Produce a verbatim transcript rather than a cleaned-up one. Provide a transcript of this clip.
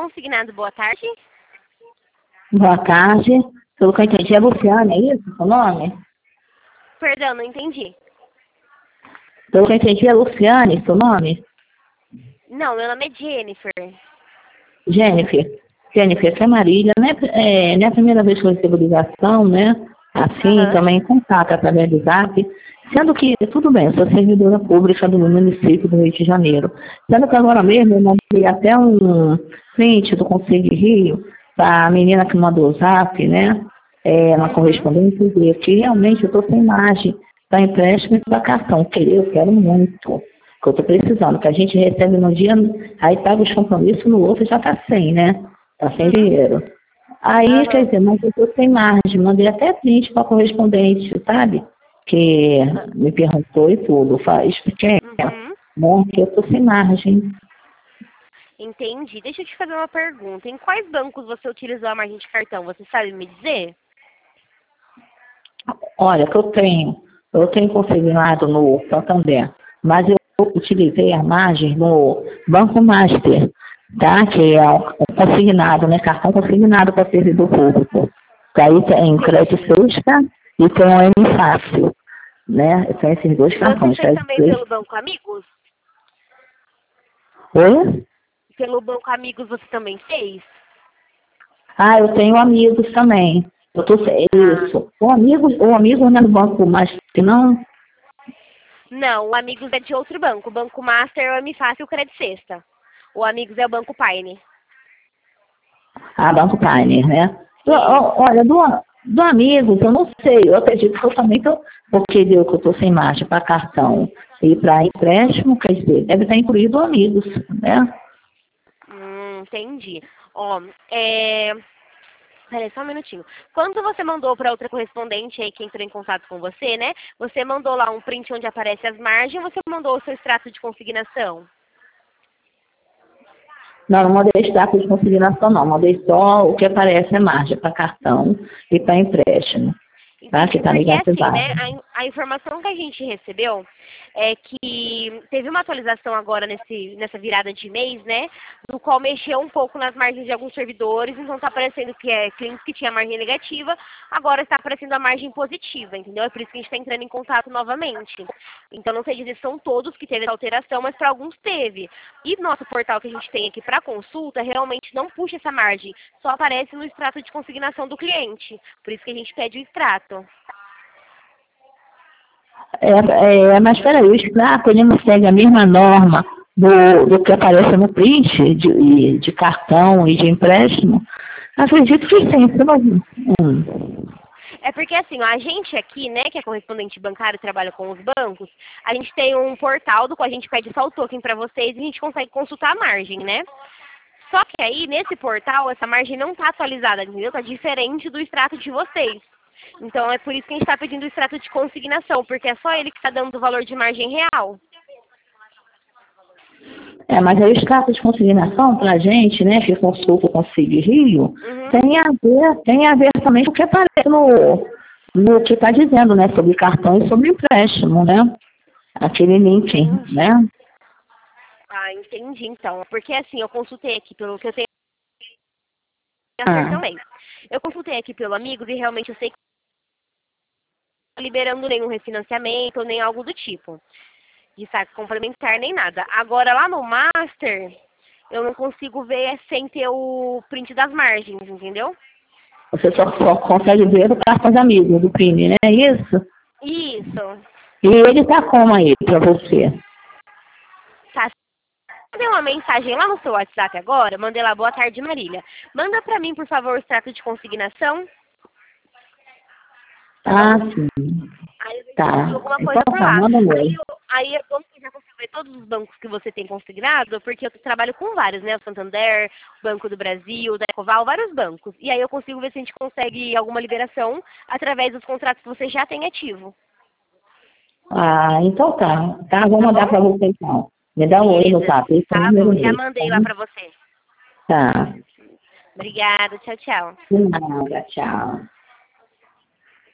Consignado, boa tarde. Boa tarde. Pelo que eu entendi, é Luciana, é isso o nome? Perdão, não entendi. Pelo que eu entendi, é Luciane, seu nome? Não, meu nome é Jennifer. Jennifer. Jennifer, essa é Marília. Não é, é, não é a primeira vez que eu recebo ligação, né? Assim, Aham. também em contato através do Zap. Sendo que, tudo bem, eu sou servidora pública do município do Rio de Janeiro. Sendo que agora mesmo eu mandei até um print do Conselho de Rio para a menina que mandou o Zap, né? É, uma Uhum. correspondência, dizer que realmente eu estou sem margem para empréstimo e para cartão, que eu quero muito, que eu estou precisando, que a gente recebe no dia, aí paga os compromissos, no outro já está sem, né? Está sem Uhum. dinheiro. Aí, quer Aham. dizer, mas eu estou sem margem, mandei até print para correspondente, sabe? Que me perguntou e tudo, faz pequeno, Uhum. bom, que eu estou sem margem. Entendi. Deixa eu te fazer uma pergunta. Em quais bancos você utilizou a margem de cartão? Você sabe me dizer? Olha, que eu tenho, eu tenho consignado no Santander, mas eu utilizei a margem no Banco Master, tá? Que é o consignado, né? Cartão consignado para servidor público. Que aí tem crédito Entendi. sexta e tem o M Fácil, né? São esses dois Você cartões. fez Crédito também sexta. pelo Banco Amigos? Oi? Pelo Banco Amigos você também fez? Ah, eu tenho amigos também. Eu tô, é Ah. isso. O amigo, o amigo não é do Banco Master, não? Não, o Amigos é de outro banco. O Banco Master é o M Fácil e o Credit Sexta. O Amigos é o Banco Paine. Ah, Banco Pioneer, né? Eu- Isso. ó, Olha, do, do Amigos, eu não sei, eu acredito que eu também tô, porque deu que eu estou sem margem para cartão e para empréstimo, quer dizer, deve estar incluído o Amigos, né? Hum, entendi. Ó, é... Peraí, só um minutinho. Quando você mandou para outra correspondente aí que entrou em contato com você, né? Você mandou lá um print onde aparece as margens ou você mandou o seu extrato de consignação? Não, não mandei extrato de consignação, não, mandei só o que aparece é margem para cartão e para empréstimo, tá? Que Entendi, está porque assim, né, negativado. a, in- a informação que a gente recebeu é que teve uma atualização agora nesse, nessa virada de mês, né, do qual mexeu um pouco nas margens de alguns servidores, então está aparecendo que é clientes que tinha margem negativa, agora está aparecendo a margem positiva, entendeu? É por isso que a gente está entrando em contato novamente. Então não sei dizer se são todos que teve essa alteração, mas para alguns teve. E nosso portal que a gente tem aqui para consulta realmente não puxa essa margem, só aparece no extrato de consignação do cliente. Por isso que a gente pede o extrato. É, é, mas peraí, o extrato ele não segue a mesma norma do, do que aparece no print de, de cartão e de empréstimo? Acredito que sim. Você não... hum. É porque assim, ó, a gente aqui, né, que é correspondente bancário, trabalha com os bancos, a gente tem um portal do qual a gente pede só o token para vocês e a gente consegue consultar a margem, né? Só que aí, nesse portal, essa margem não está atualizada, entendeu? Tá diferente do extrato de vocês. Então, é por isso que a gente está pedindo o extrato de consignação, porque é só ele que está dando o valor de margem real. É, mas aí o extrato de consignação para a gente, né, que consulta o Conselho de Rio, Uhum. tem a ver, tem a ver também com o que aparece no, no que está dizendo, né, sobre cartão e sobre empréstimo, né? Aquele link, Entendi. né? Ah, entendi, então. Porque assim, eu consultei aqui pelo que eu tenho acesso Ah, também. Eu consultei aqui pelo Amigos e realmente eu sei que não tá liberando nenhum refinanciamento, nem algo do tipo. De saque complementar, nem nada. Agora, lá no Master, eu não consigo ver sem ter o print das margens, entendeu? você só, só consegue ver do cartão de amigo, do Prime, né? Isso? Isso. E ele tá como aí para você? Tá. Mandei uma mensagem lá no seu WhatsApp agora, mandei lá, boa tarde, Marília. Manda pra mim, por favor, o extrato de consignação, tá Ah, bom? sim. Aí eu vejo se eu consigo Tá. alguma Então coisa por tá, lá. manda Aí, mesmo. eu, aí é bom que eu já consigo ver todos os bancos que você tem consignado, porque eu trabalho com vários, né? O Santander, o Banco do Brasil, o da Ecoval, vários bancos. E aí eu consigo ver se a gente consegue alguma liberação através dos contratos que você já tem ativo. Ah, então tá. Tá, vou Tá mandar bom? pra você então. Me dá um oi no Beleza. zap, esse é o Tá número bom, já mesmo, tá? mandei lá pra você. Tá. Obrigada, tchau, tchau. De nada, tchau.